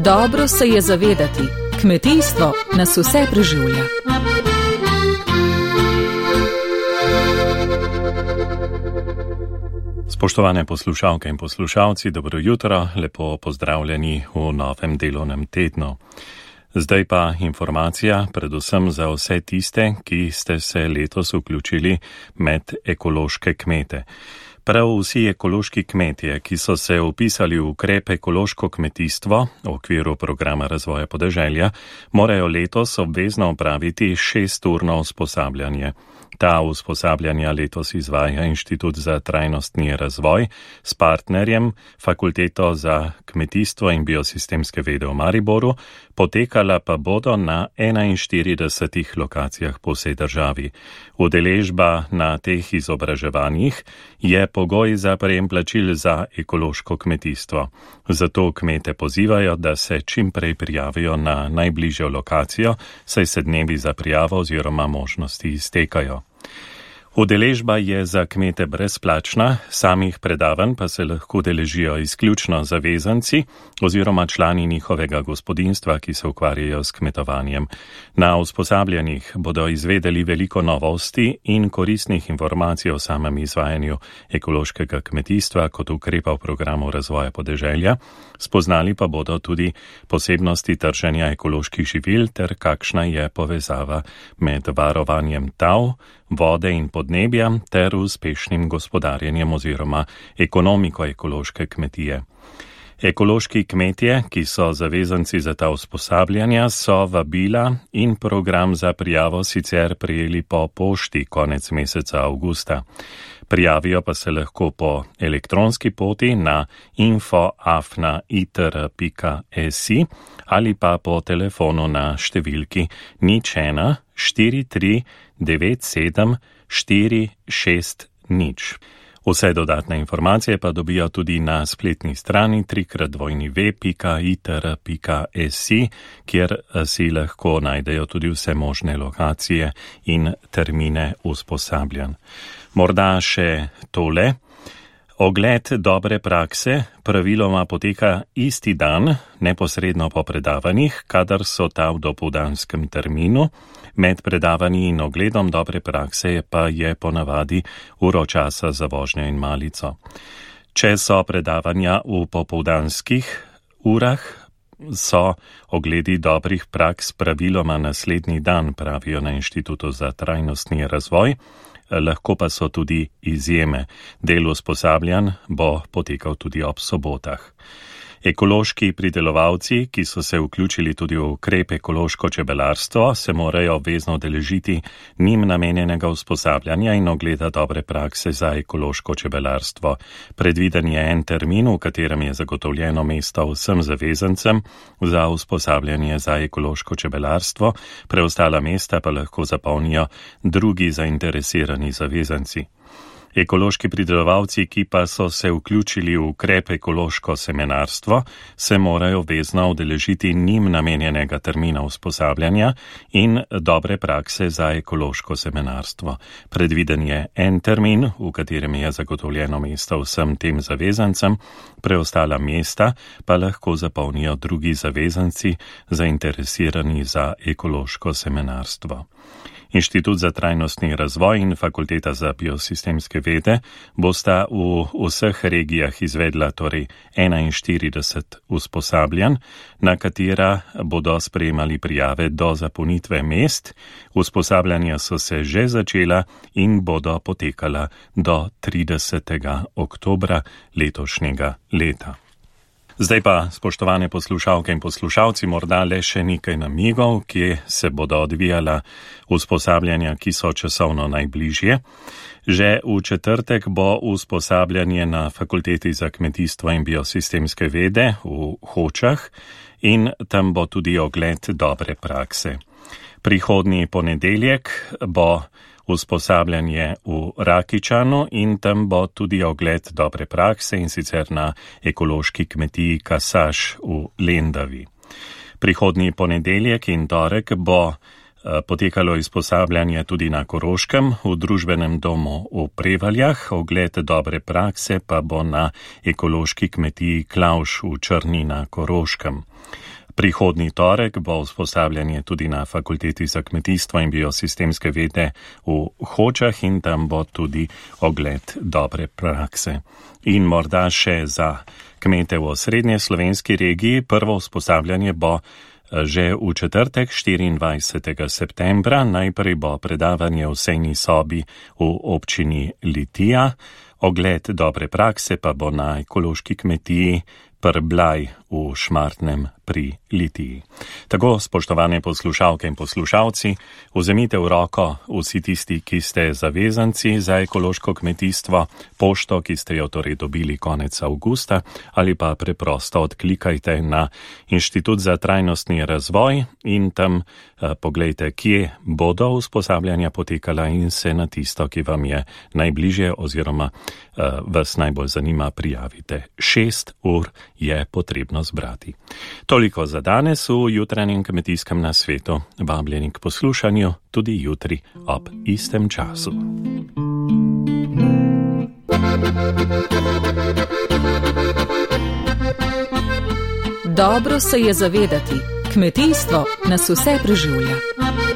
Dobro se je zavedati, kmetijstvo nas vse preživlja. Spoštovane poslušalke in poslušalci, dobro jutro, lepo pozdravljeni v novem delovnem tednu. Zdaj pa informacija predvsem za vse tiste, ki ste se letos vključili med ekološke kmete. Prav vsi ekološki kmetje, ki so se vpisali v ukrep ekološko kmetijstvo v okviru programa razvoja podeželja, morajo letos obvezno opraviti 6-urno usposabljanje. Ta usposabljanja letos izvaja Inštitut za trajnostni razvoj s partnerjem Fakulteto za kmetijstvo in biosistemske vede v Mariboru, potekala pa bodo na 41 lokacijah po vsej državi. Udeležba na teh izobraževanjih je pogoj za prejem plačil za ekološko kmetijstvo. Zato kmete pozivajo, da se čim prej prijavijo na najbližjo lokacijo, saj se dnevi za prijavo oziroma možnosti iztekajo. Udeležba je za kmete brezplačna, samih predavanj pa se lahko udeležijo izključno zavezanci oziroma člani njihovega gospodinjstva, ki se ukvarjajo s kmetovanjem. Na usposabljanjih bodo izvedeli veliko novosti in koristnih informacij o samem izvajanju ekološkega kmetijstva kot ukrepa v programu razvoja podeželja, spoznali pa bodo tudi posebnosti trženja ekoloških živil ter kakšna je povezava med varovanjem tal, vode in podnebja ter uspešnim gospodarjenjem oziroma ekonomiko ekološke kmetije. Ekološki kmetje, ki so zavezanci za ta usposabljanja, so vabila in program za prijavo sicer prejeli po pošti konec meseca avgusta. Prijavijo pa se lahko po elektronski poti na info@iter.si ali pa po telefonu na številki 01 43 97 460. Vse dodatne informacije pa dobijo tudi na spletni strani www.iter.si, kjer si lahko najdejo tudi vse možne lokacije in termine usposabljanj. Morda še tole. Ogled dobre prakse praviloma poteka isti dan, neposredno po predavanjih, kadar so ta v dopoldanskem terminu. Med predavanji in ogledom dobre prakse pa je ponavadi uro časa za vožnjo in malico. Če so predavanja v popoldanskih urah, so ogledi dobrih praks praviloma naslednji dan, pravijo na Inštitutu za trajnostni razvoj. Lahko pa so tudi izjeme. Del usposabljanj bo potekal tudi ob sobotah. Ekološki pridelovalci, ki so se vključili tudi v ukrep ekološko čebelarstvo, se morajo obvezno udeležiti njim namenjenega usposabljanja in ogleda dobre prakse za ekološko čebelarstvo. Predviden je en termin, v katerem je zagotovljeno mesto vsem zavezancem za usposabljanje za ekološko čebelarstvo, preostala mesta pa lahko zapolnijo drugi zainteresirani zavezanci. Ekološki pridelovalci, ki pa so se vključili v ukrep ekološko semenarstvo, se morajo obvezno udeležiti njim namenjenega termina usposabljanja in dobre prakse za ekološko semenarstvo. Predviden je en termin, v katerem je zagotovljeno mesto vsem tem zavezancem, preostala mesta pa lahko zapolnijo drugi zavezanci zainteresirani za ekološko semenarstvo. Inštitut za trajnostni razvoj in Fakulteta za biosistemske vede bosta v vseh regijah izvedla torej 41 usposabljanj, na katera bodo sprejemali prijave do zapolnitve mest. Usposabljanja so se že začela in bodo potekala do 30. oktobra letošnjega leta. Zdaj pa, spoštovane poslušalke in poslušalci, morda le še nekaj namigov, kje se bodo odvijala usposabljanja, ki so časovno najbližje. Že v četrtek bo usposabljanje na Fakulteti za kmetijstvo in biosistemske vede v Hočah in tam bo tudi ogled dobre prakse. Prihodnji ponedeljek bo usposabljanje v Rakičanu in tam bo tudi ogled dobre prakse in sicer na ekološki kmetiji Kasaš v Lendavi. Prihodnji ponedeljek in torek bo potekalo usposabljanje tudi na Koroškem, v družbenem domu v Prevaljah, ogled dobre prakse pa bo na ekološki kmetiji Klavš v Črni na Koroškem. Prihodnji torek bo usposabljanje tudi na Fakulteti za kmetijstvo in biosistemske vede v Hočah in tam bo tudi ogled dobre prakse. In morda še za kmete v osrednje slovenski regiji prvo usposabljanje bo že v četrtek 24. septembra. Najprej bo predavanje v sejni sobi v občini Litija, ogled dobre prakse pa bo na ekološki kmetiji Prblaj v Šmartnem pri Litiji. Tako, spoštovane poslušalke in poslušalci, vzemite v roko vsi tisti, ki ste zavezanci za ekološko kmetijstvo, pošto, ki ste jo torej dobili konec avgusta, ali pa preprosto odklikajte na Inštitut za trajnostni razvoj in tam poglejte, kje bodo usposabljanja potekala in se na tisto, ki vam je najbližje oziroma vas najbolj zanima, prijavite. 6 ur je potrebno zbrati. Toliko za danes v jutranjem kmetijskem nasvetu. Vabljeni k poslušanju tudi jutri ob istem času. Dobro se je zavedati, kmetijstvo nas vse preživlja.